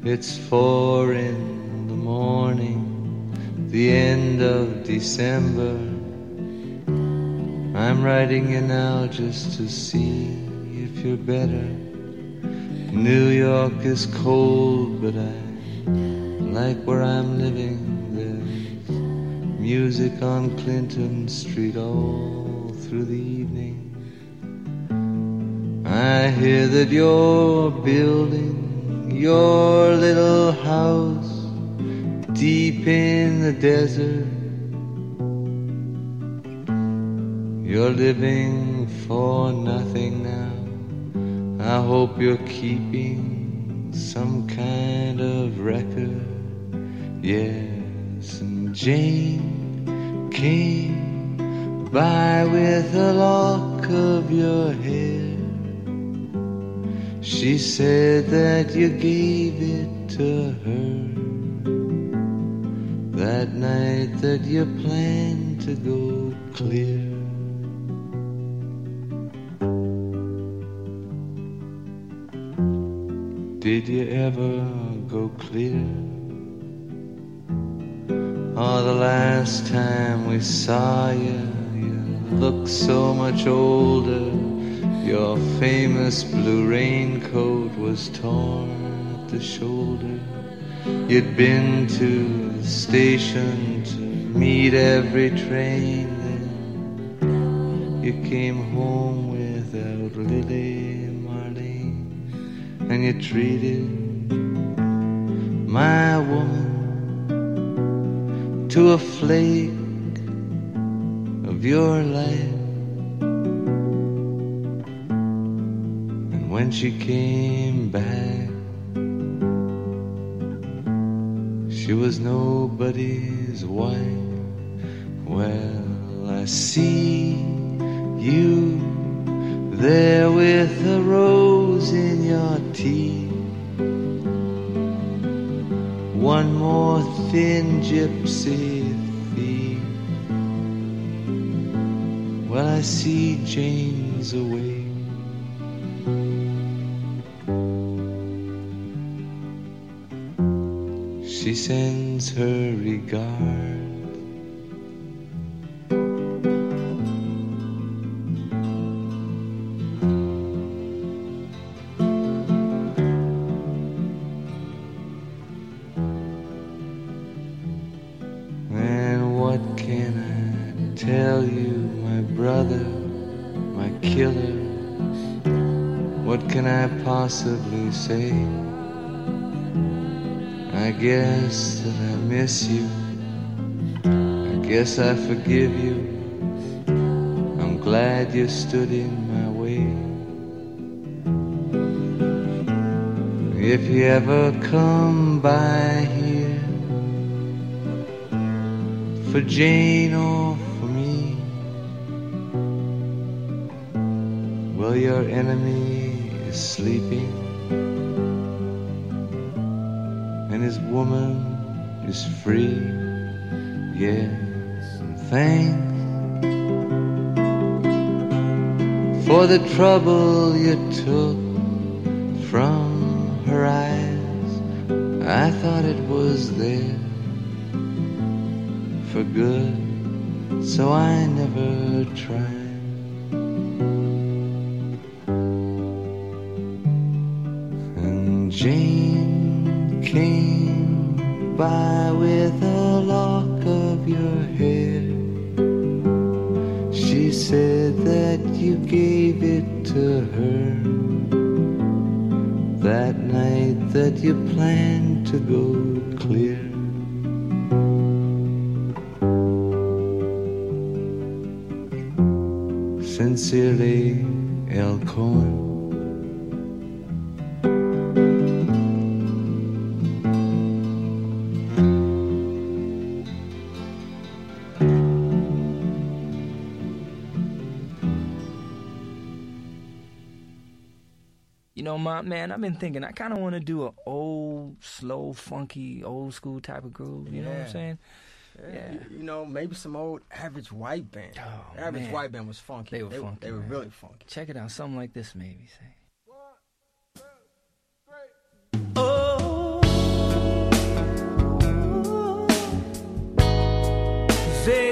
It's 4 in the morning, the end of December. I'm writing you now just to see if you're better. New York is cold, but I like where I'm living. There's music on Clinton Street all through the evening. I hear that you're building your little house deep in the desert. You're living for nothing now. I hope you're keeping some kind of record. Yes, and Jane came by with a lock of your hair. She said that you gave it to her that night that you planned to go clear. Did you ever go clear? Oh, the last time we saw you, you looked so much older. Your famous blue raincoat was torn at the shoulder. You'd been to the station to meet every train. Then you came home without Lily Marlene, and you treated my woman to a flake of your life. When she came back, she was nobody's wife. Well, I see you there with a rose in your teeth. One more thin gypsy thief. Well, I see Jane's away. She sends her regards. And what can I tell you, my brother, my killer? What can I possibly say? I guess that I miss you. I guess I forgive you. I'm glad you stood in my way. If you ever come by here for Jane or for me, well, your enemy is sleeping, and his woman is free. Yes, and thanks for the trouble you took from her eyes. I thought it was there for good, so I never tried. And Jane came by with a lock of your hair. She said that you gave it to her that night that you planned to go clear. Sincerely, L. Cohen. You know, man, I've been thinking I kind of want to do an old, slow, funky, old school type of groove. You know what I'm saying? Yeah. You know, maybe some old Average White Band. Oh, Average man. White Band was funky. They were funky. They were man. really funky. Check it out, something like this, maybe. Say. 1, 2, 3. Oh. say,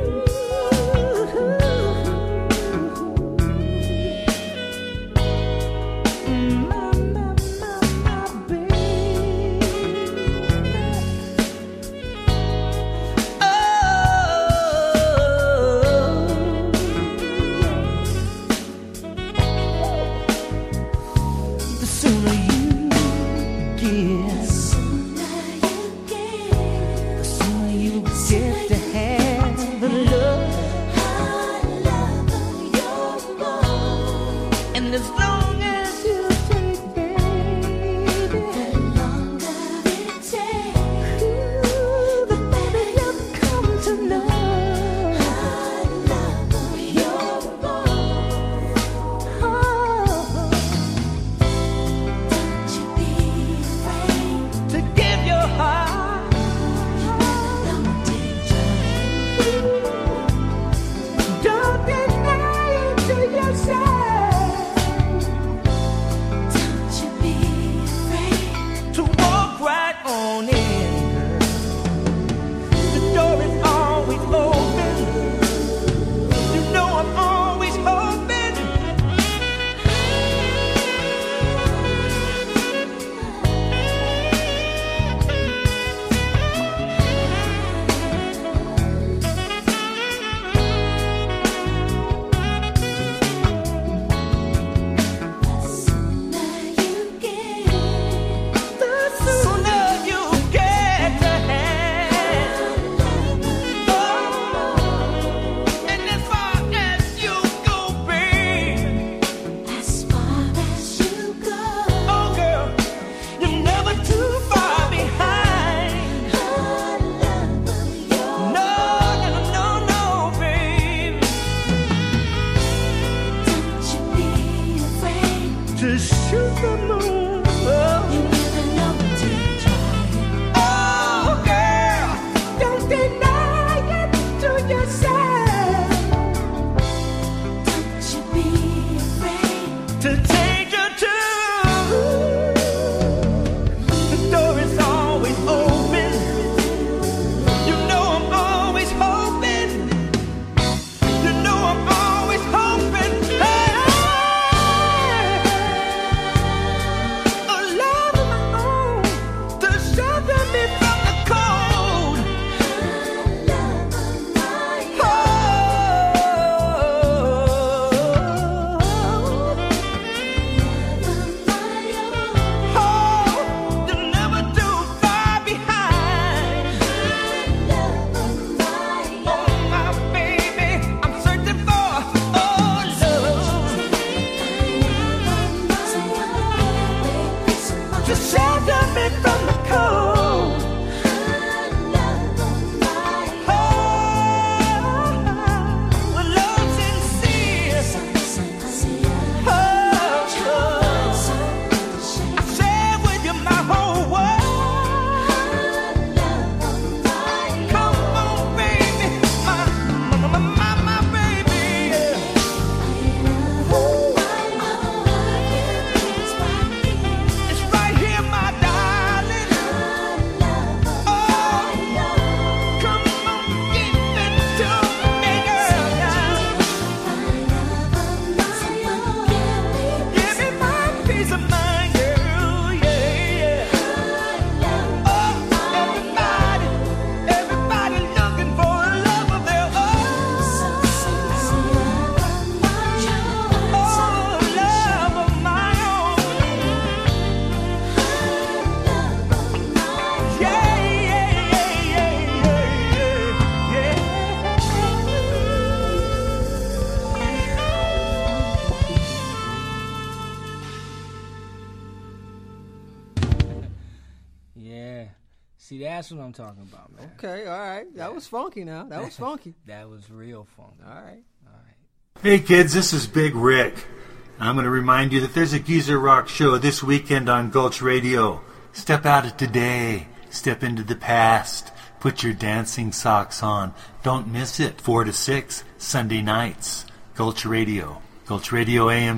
See, that's what I'm talking about, man. Okay, all right. That was funky now. That was funky. That was real funky. All right. Hey, kids, this is Big Rick. I'm going to remind you that there's a Geezer Rock show this weekend on Gulch Radio. Step out of today. Step into the past. Put your dancing socks on. Don't miss it. 4 to 6, Sunday nights. Gulch Radio. Gulch Radio AM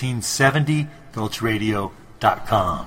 1670. GulchRadio.com.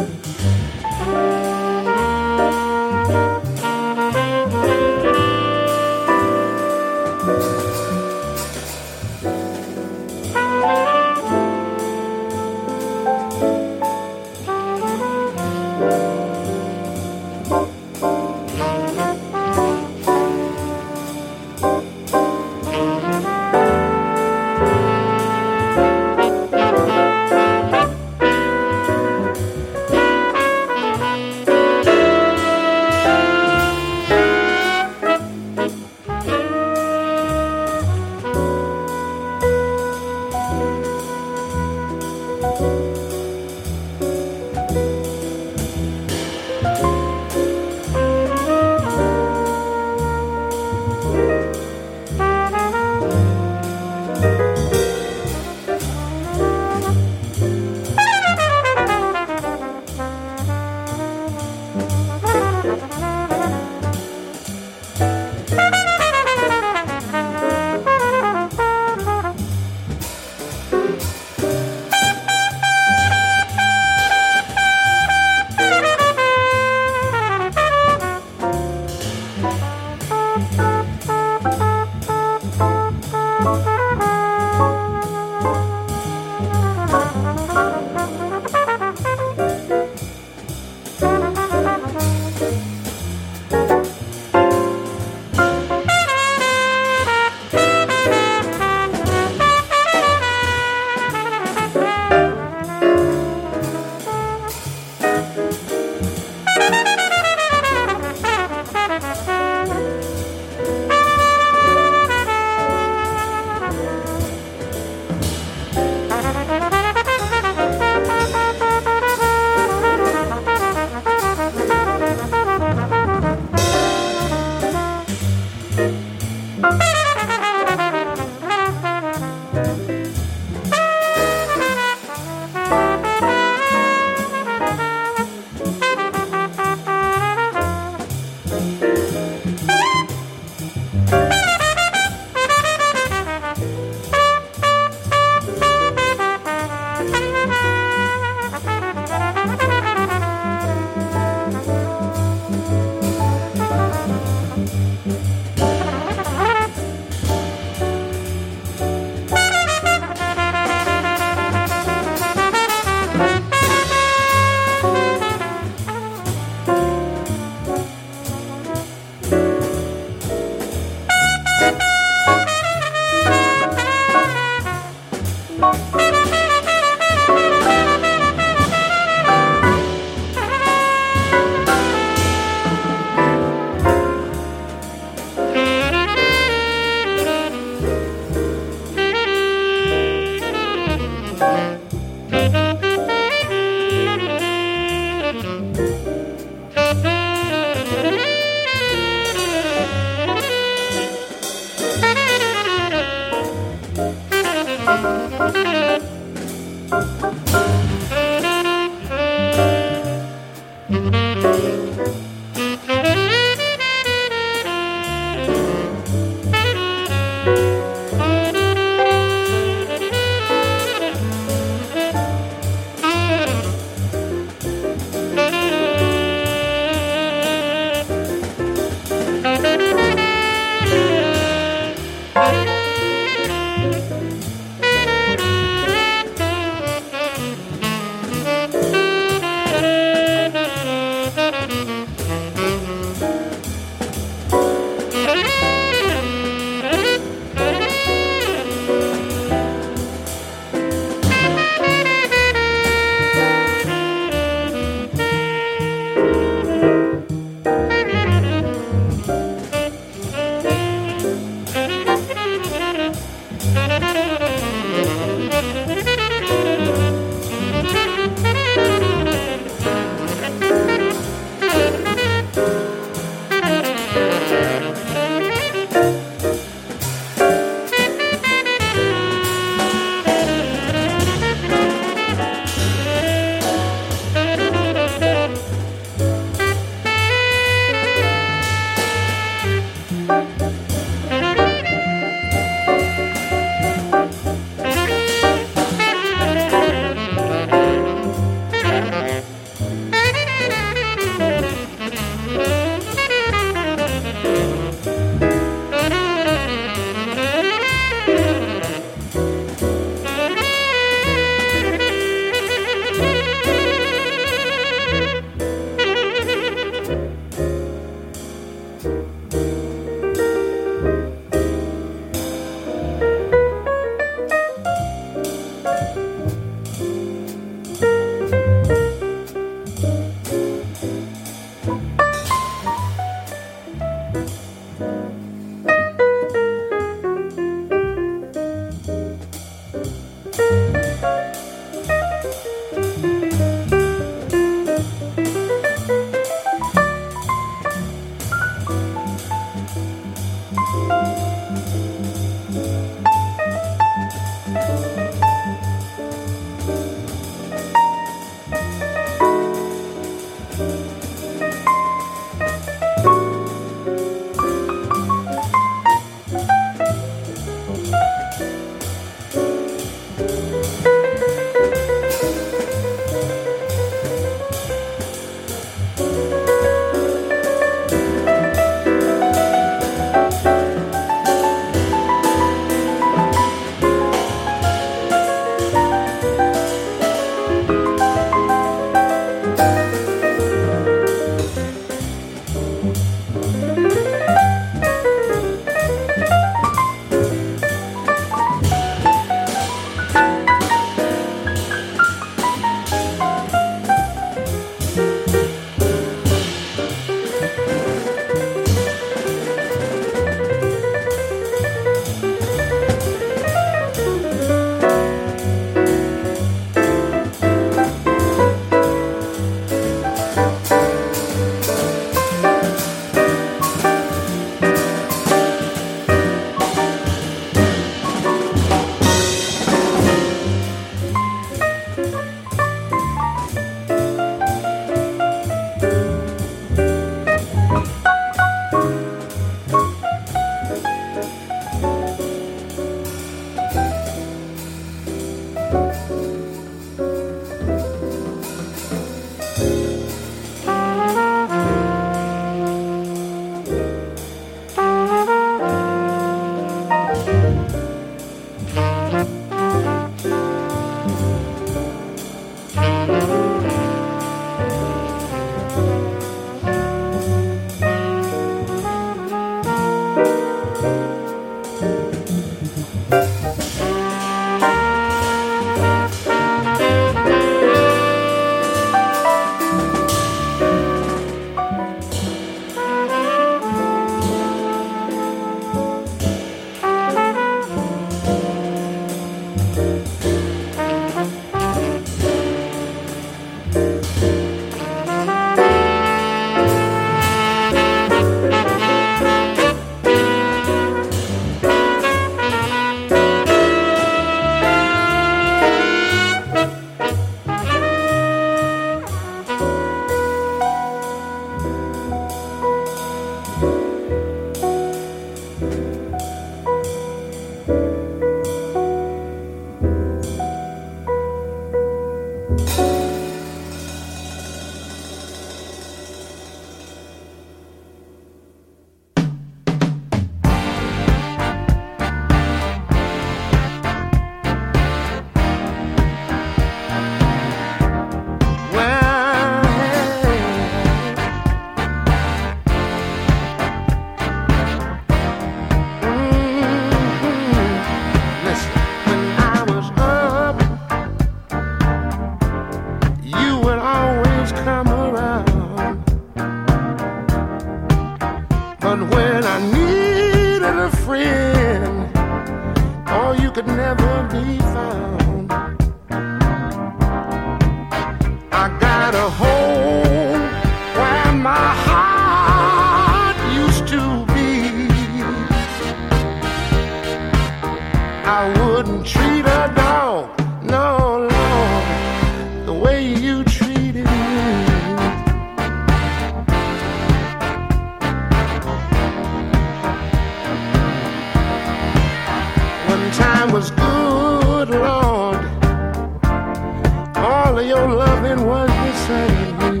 all of your loving was the same.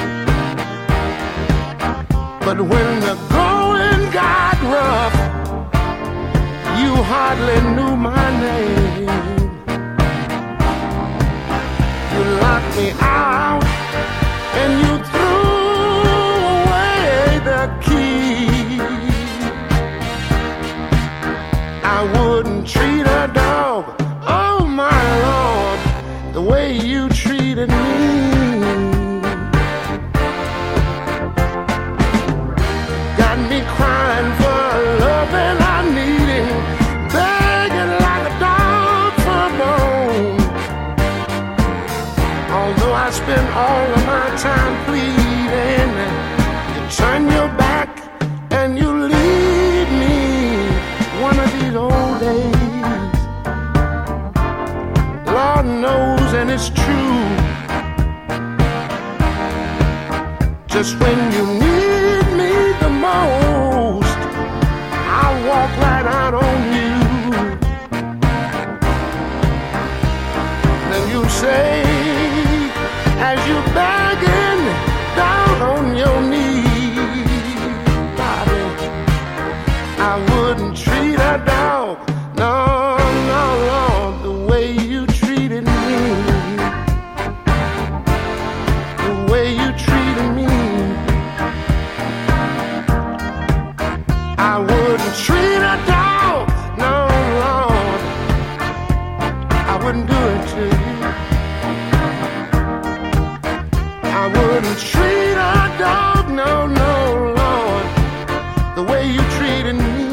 But when the going got rough, you hardly knew my name. You locked me out and you threw away the key. I wouldn't treat a dog, oh my Lord, the way you treated me. Got me crying for love and I needing, begging like a dog for a bone. Although I spend all of my time pleading, you turn your back and you leave me one of these old days. Lord knows, and it's true, just when you need me the most, I'll walk right out on you. Then you say, as you begging down on your knees, Bobby, I wouldn't treat a dog, no, no, Lord, the way you treated me, the way you treated me. I wouldn't treat a dog, no, Lord, I wouldn't do it to you. I wouldn't treat a dog, no, no, Lord, the way you treated me.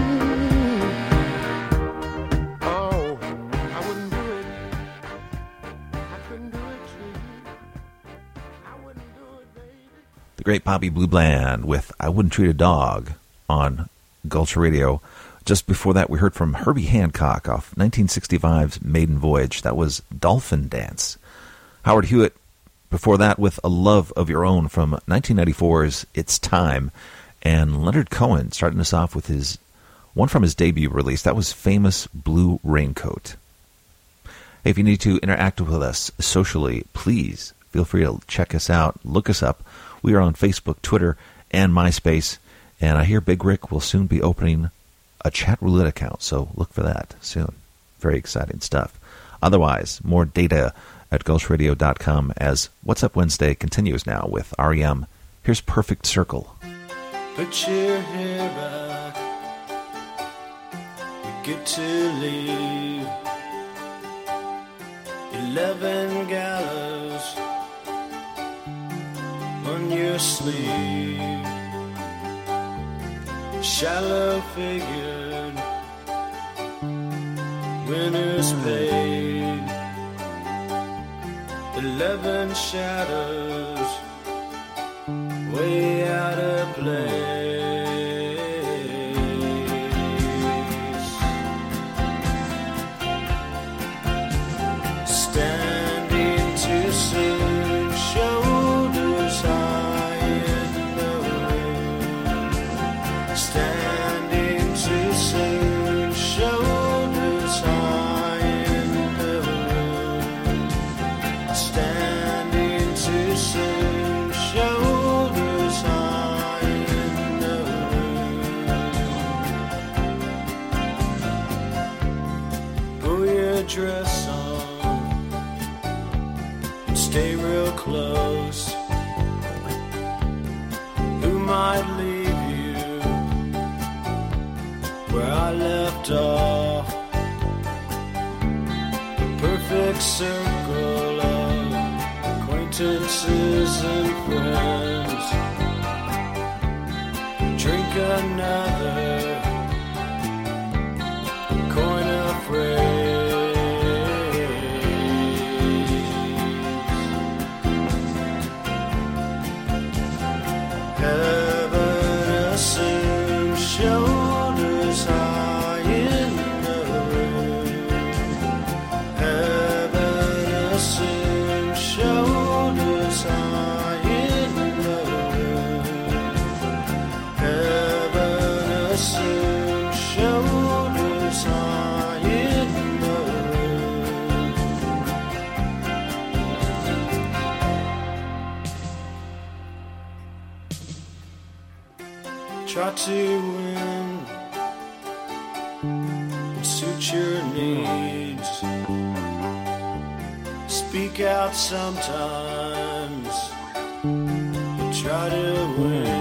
Oh, I wouldn't do it. I couldn't do it to you. I wouldn't do it, baby. The great Bobby Blue Bland with I Wouldn't Treat a Dog on Gulch Radio. Just before that, we heard from Herbie Hancock off 1965's Maiden Voyage. That was Dolphin Dance. Howard Hewitt before that with A Love of Your Own from 1994's It's Time. And Leonard Cohen starting us off with his one from his debut release. That was Famous Blue Raincoat. Hey, if you need to interact with us socially, please feel free to check us out. Look us up. We are on Facebook, Twitter, and MySpace. And I hear Big Rick will soon be opening a chat roulette account, so look for that soon. Very exciting stuff. Otherwise, more data at GulchRadio.com as What's Up Wednesday continues now with R.E.M. Here's Perfect Circle. Put your hair back, we get to leave 11 gallows on your sleeve. Shallow figured, winners paid, 11 shadows, way out of place. Standing too soon, shoulders high in the wind. Standing too soon, shoulders high in the wind. Standing too soon, shoulders high in the wind. Pull your dress on, stay real close. Who might leave you where I left off? The perfect circle of acquaintances and friends. Drink another coin of phrase. Heaven assumes shoulders high in the room. Heaven assumes shoulders high in the room. Heaven try to win and suit your needs. Speak out sometimes, but try to win.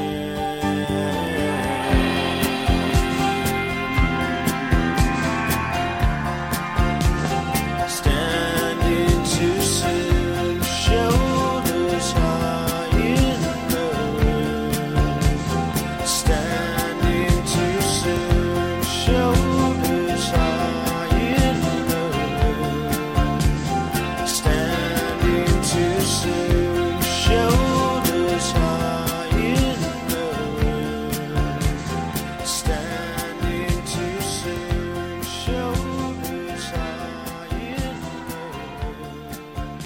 Standing too soon, shoulders high in the wind. Standing too soon, shoulders high in the wind. Standing too soon, shoulders high in the wind. Standing too soon, shoulders high in the wind.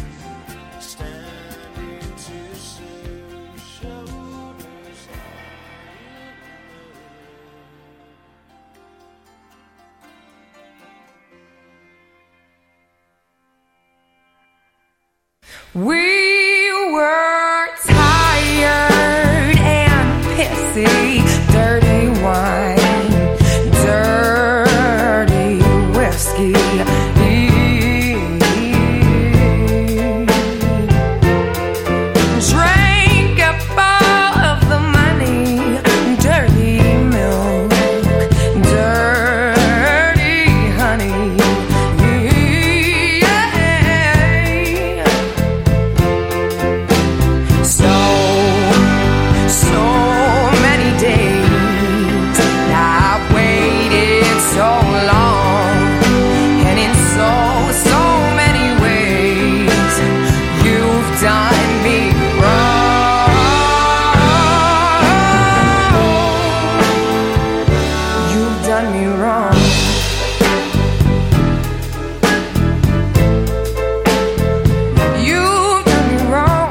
Standing too soon, shoulders We were tired and pissy, dirty wine, dirty whiskey. Drank up all of the money, dirty milk, dirty honey. So many days I've waited so long, and in so many ways you've done me wrong. You've done me wrong. You've done me wrong.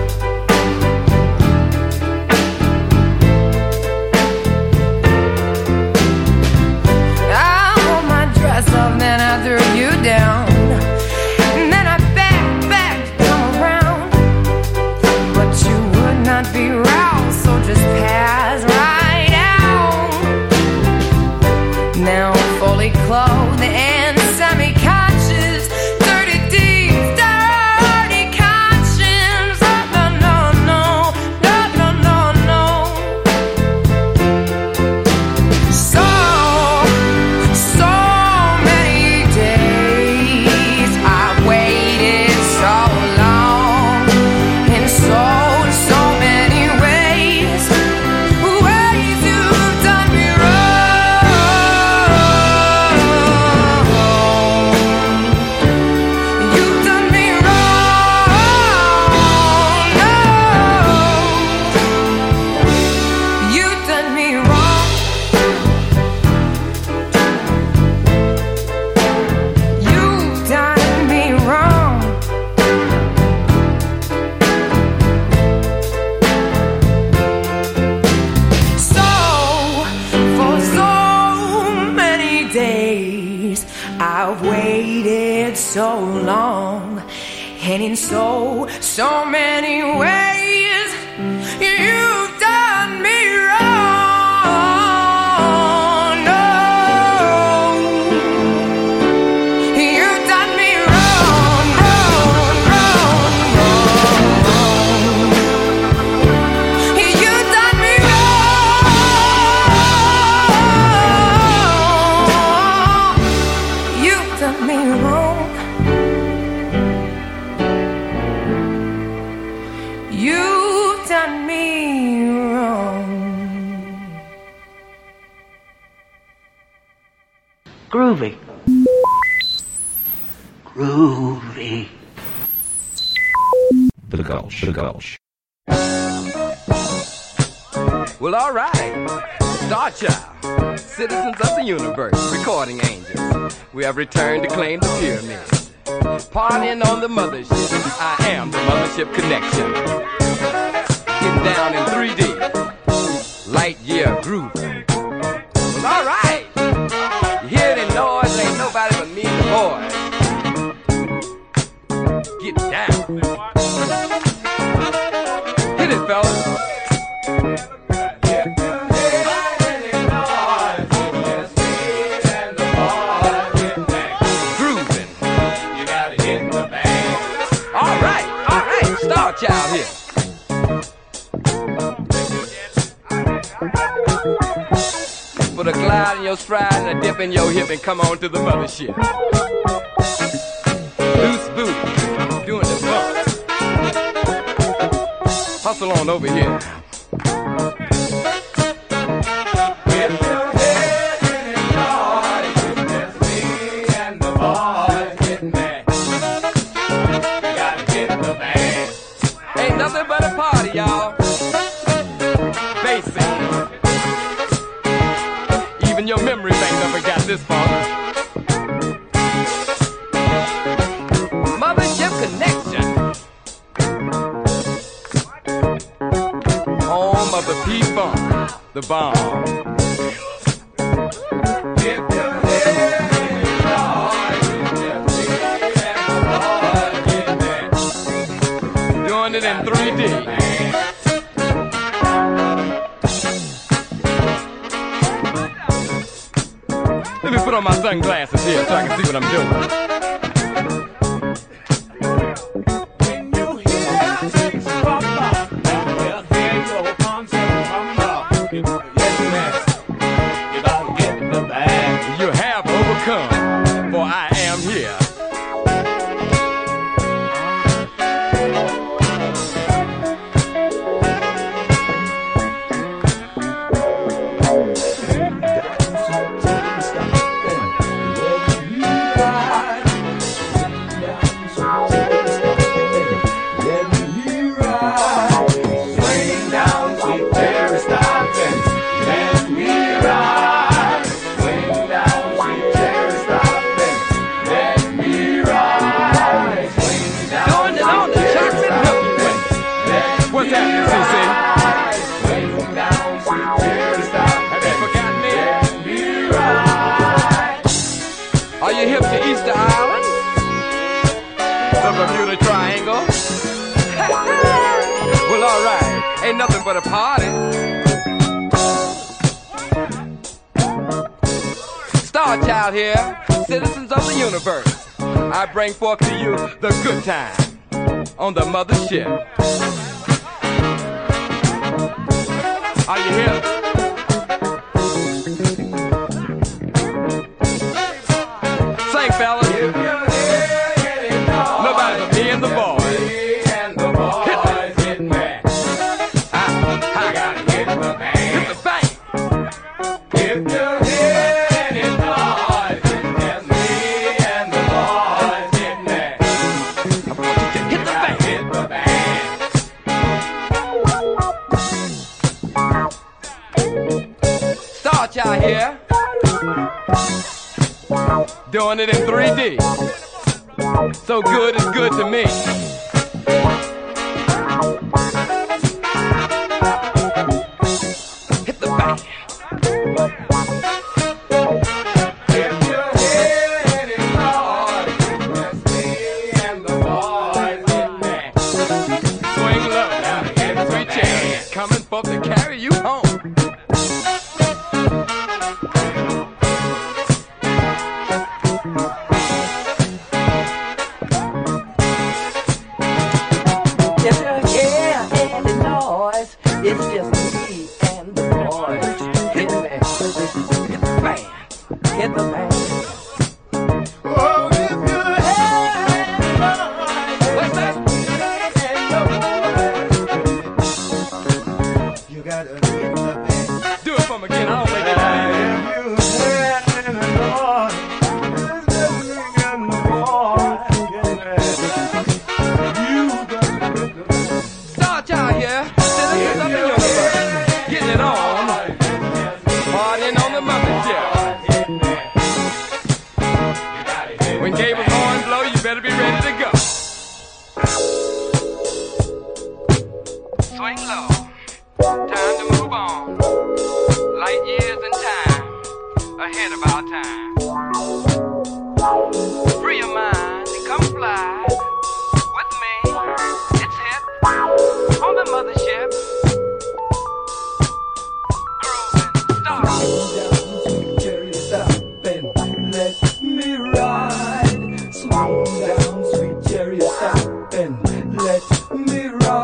I wore my dress up, then I threw you down, and then I begged to come around, but you would not be roused, so just pass right out. Now fully clothed and semi-conscious, dirty deeds, dirty conscience. Oh, no, no, no, no, no, no, no. So many days I've waited so long, in so many ways you've done me wrong. You've done me wrong. No. You've done me wrong. You've done me wrong. So, for so many days I've waited so long, and in so many ways you've done me wrong. No. You've done me wrong, wrong, wrong, wrong. You've done me wrong. You've done me wrong. You've done me wrong. Groovy. Groovy. The Gulch. Well, all right. Star Child, citizens of the universe, recording angels. We have returned to claim the pyramids. Partying on the mothership. I am the mothership connection. Getting down in 3D. Light year groove. Well, all right. You hear the noise? Ain't nobody but me and the boys. Get down. Hit it, fellas. Yeah. Child here. Put a glide in your stride and a dip in your hip and come on to the mothership. Loose booty, doing the bump. Hustle on over here. Y'all, basic. Even your memory bank never got this far. Mothership connection. Home of the P-Funk, the bomb. Doing it in 3D. Let me put on my sunglasses here so I can see what I'm doing. When you hear things from up, well, hear your concept from up. Yes, man. You gotta get the bag. You have overcome, for I am here. Ain't nothing but a party. Star Child here, citizens of the universe. I bring forth to you the good time on the mothership. Are you here? Sing, fellas. Nobody but me and the boys. Out here doing it in 3D. So good is good to me. Hit the bank. If you hear any noise, it's me and the boys in there. Swing low, get 3 chains coming for to carry you home. It's just me and the boys. Hit the band. Hit the band. Hit the band. Oh, if you had what's that? You gotta hit the band. Do it for me again. I don't think it's Star Child here. Citizens of the universe, getting it on, partying on the mothership. When Gable's horn blow, you better be ready to go. Swing low, time to move on. Light years in time, ahead of our time. Free your mind and come fly with me. It's hip on the mothership. Slow down, sweet chariot, stop and let me ride.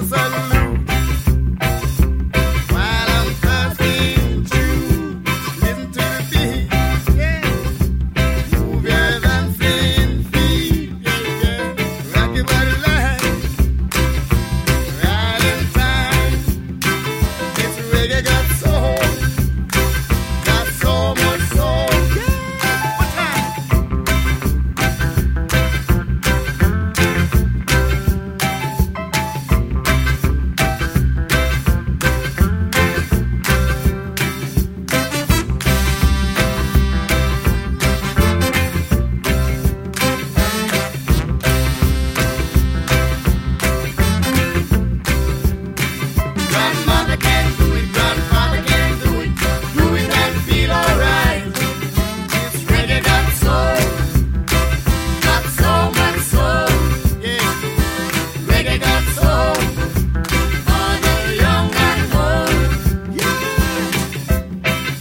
a salute. While I'm passing through, listen to the beat, yeah. Move your dancing feet, yeah, yeah. Rock your body right in time. It's reggae got soul, got so much soul, yeah. One time. Grandmother can do it, grandfather can do it. Do it and feel alright. It's reggae got soul, got so much soul, yeah. Reggae got soul for the young and old, yeah.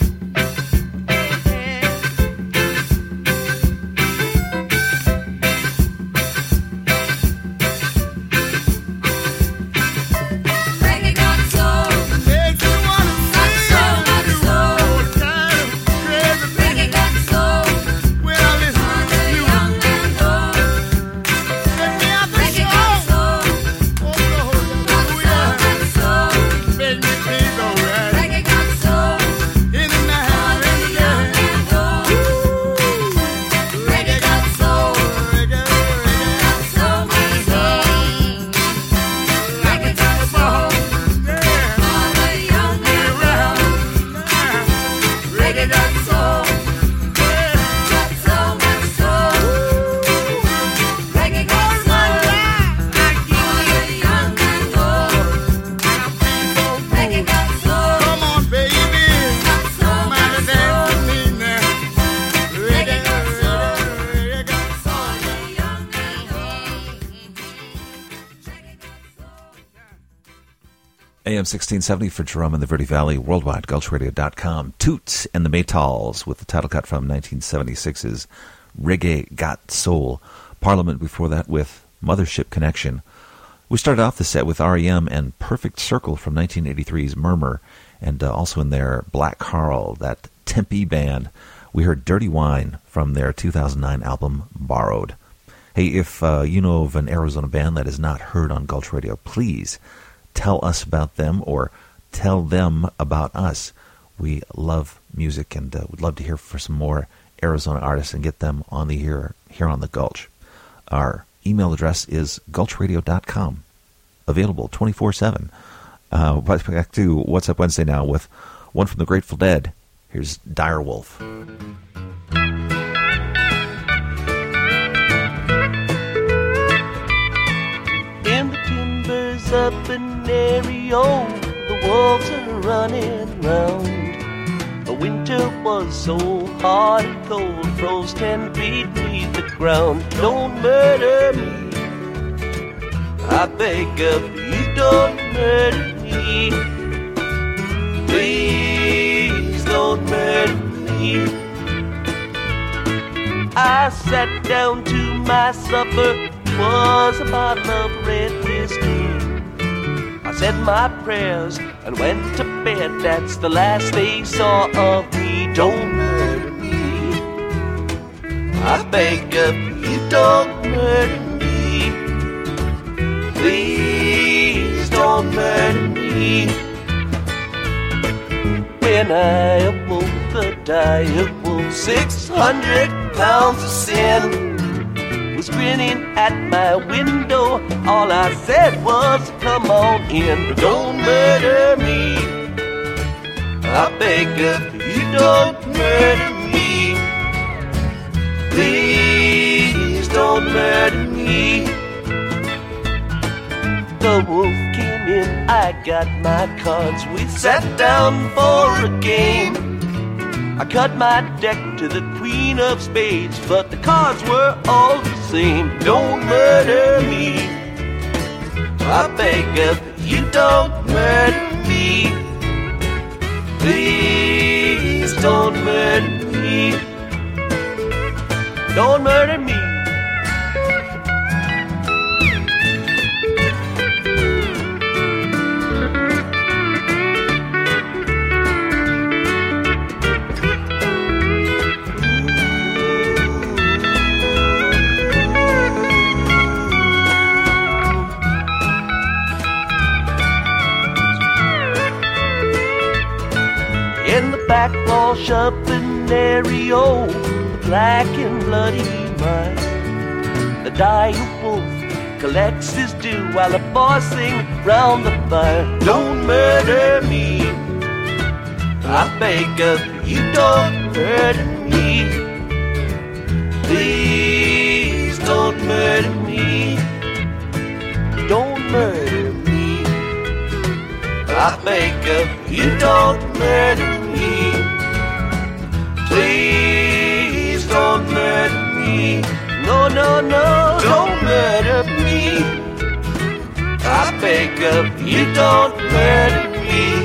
Reggae got soul, Makes you wanna got so much soul. all kind of crazy things. Reggae got soul When I listen for to the you, young and old. take me out the Reggae got show. soul, Oh Lord, got oh so yeah. much soul. Make me feel alright. Reggae got soul In the for night, the in the young day. and old. Reggae got soul, Reggae, reggae. got so much soul. Reggae got soul Yeah. for the young and old. Reggae got soul, got so much soul. Reggae got soul for the young and old. Reggae got soul, Come on, baby. got so Come out much and dance soul. with me now. Reggae, got soul. reggae got For the young and old. AM 1670 for Jerome in the Verde Valley, worldwide, gulchradio.com. Toots and the Maytals with the title cut from 1976's Reggae Got Soul. Parliament before that with Mothership Connection. We started off the set with R.E.M. and Perfect Circle from 1983's Murmur, and also in there Black Carl, that Tempe band. We heard Dirty Wine from their 2009 album Borrowed. Hey, if you know of an Arizona band that is not heard on Gulch Radio, please tell us about them or tell them about us. We love music and would love to hear for some more Arizona artists and get them on the air here on the Gulch. Our email address is gulchradio.com. Available 24/7. Back to What's Up Wednesday now with one from the Grateful Dead. Here's Dire Wolf. In the timbers up in Ario, the wolves are running round. The winter was so hard and cold, froze 10 feet beneath the ground. Don't murder me, I beg of you, don't murder me. Please don't murder me. I sat down to my supper, was a bottle of red whiskey. I said my prayers and went to bed, that's the last they saw of me. Don't murder me, I beg of you, don't murder me. Please don't murder me. When I awoke, the dire wolf, 600 pounds of sin, was grinning at my window. All I said was, come on in, but don't murder me. I beg of you, don't murder me. Please don't murder me. The wolf came in, I got my cards, we sat down for a game. I cut my deck to the queen of spades, but the cards were all the same. Don't murder me, I beg of you, don't murder me. Please don't murder me. Don't murder me. backwash up in every old black and bloody mine. The dire wolf collects his due while the boys sing round the fire. Don't murder me, I beg of you, don't murder me. Please don't murder me, don't murder me. I beg of you, don't murder me. Please don't murder me. No, no, no, don't murder me. I beg of you, don't murder me.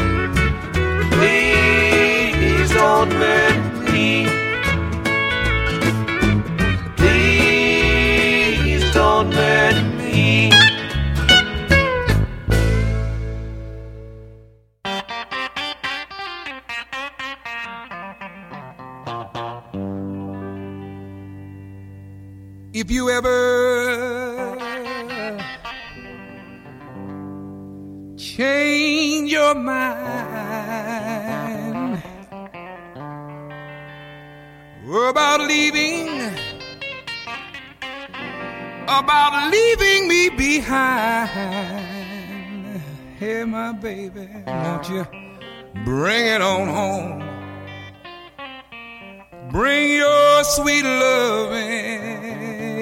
Please don't murder me. Please don't murder me. If you ever change your mind about leaving me behind, hey my baby, won't you bring it on home? Bring your sweet loving,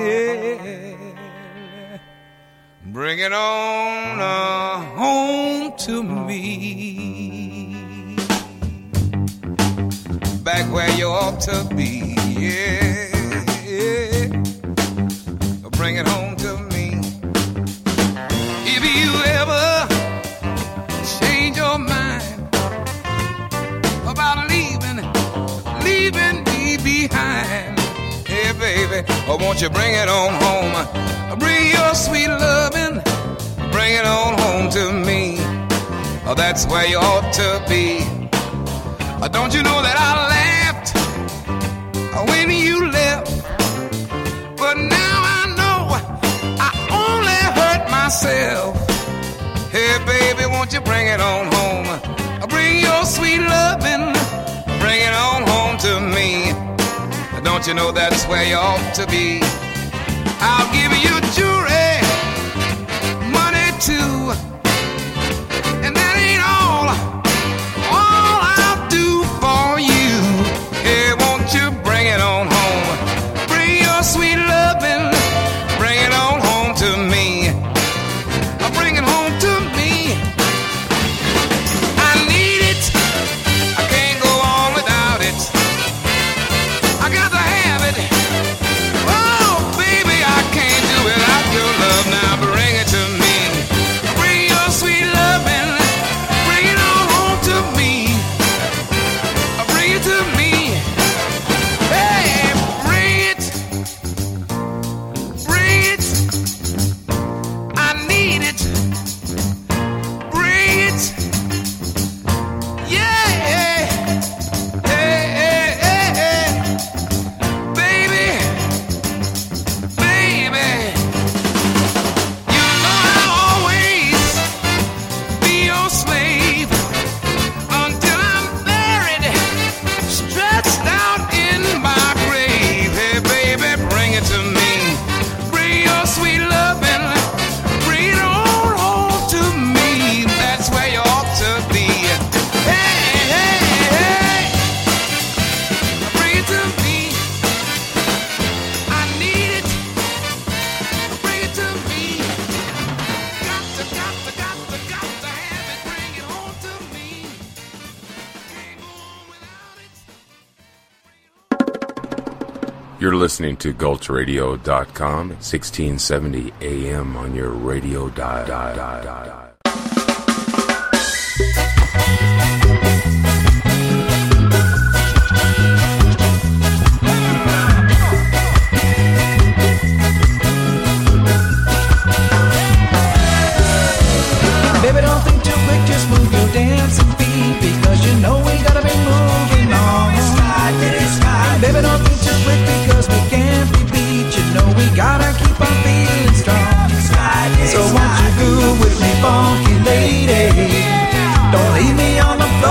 bring it on home to me, back where you ought to be, yeah, yeah. Bring it home to me. If you ever change your mind about leaving me behind, hey baby, oh won't you bring it on home? Bring your sweet loving, bring it on home to me. Oh, that's where you ought to be. Don't you know that I laughed when you left, but now I know I only hurt myself. Hey baby, won't you bring it on home? Bring your sweet loving, bring it on home to me. Don't you know that's where you ought to be? I'll give you jewelry, money too, and that ain't all I'll do for you. Hey, won't you bring it on home? Bring your sweet loving, bring it on home to me. Bring it home to me. I need it, I can't go on without it. I got to have it. Oh, baby, I can't do without your love. Now bring it to me. Bring your sweet loving, bring it on home to me. Bring it to me. Hey, bring it. Bring it. I need it. Bring it. Yeah. Hey, hey, hey, hey. Baby, baby, you know I'll always be your slave until I'm buried, stretched out in my grave. Hey baby, bring it to me. Bring your sweet loving, bring it on home to me. That's where you ought to be. Hey, hey, hey. Bring it to me. I need it. Bring it to me. Got to have it. Bring it home to me. Can't go on without it. You're listening to GulchRadio.com, 1670 AM on your radio dial. Baby, don't think too quick, just move your dancing feet, because you know we gotta be moving on. Baby, don't think too quick, because we can't be beat. You know we gotta keep on feeling strong. So won't you groove with me, funky lady? Don't leave me on the floor.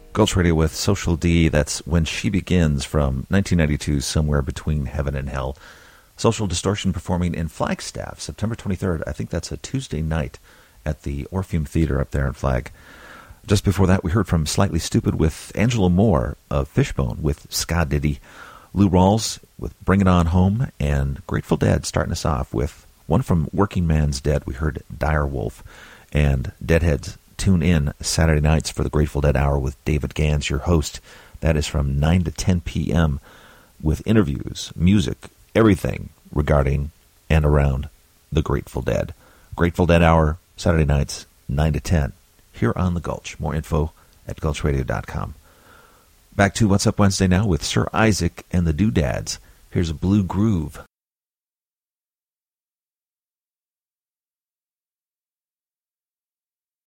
Gulch Radio with Social D. That's When She Begins from 1992, Somewhere Between Heaven and Hell. Social Distortion performing in Flagstaff, September 23rd. I think that's a Tuesday night at the Orpheum Theater up there in Flag. Just before that, we heard from Slightly Stupid with Angela Moore of Fishbone with Ska Diddy, Lou Rawls with Bring It On Home, and Grateful Dead starting us off with one from Working Man's Dead. We heard Dire Wolf. And Deadheads, tune in Saturday nights for the Grateful Dead Hour with David Gans, your host. That is from 9 to 10 p.m. with interviews, music, everything regarding and around the Grateful Dead. Grateful Dead Hour, Saturday nights, 9 to 10, here on The Gulch. More info at gulchradio.com. Back to What's Up Wednesday now with Sir Isaac and the Doodads. Here's a Blue Groove.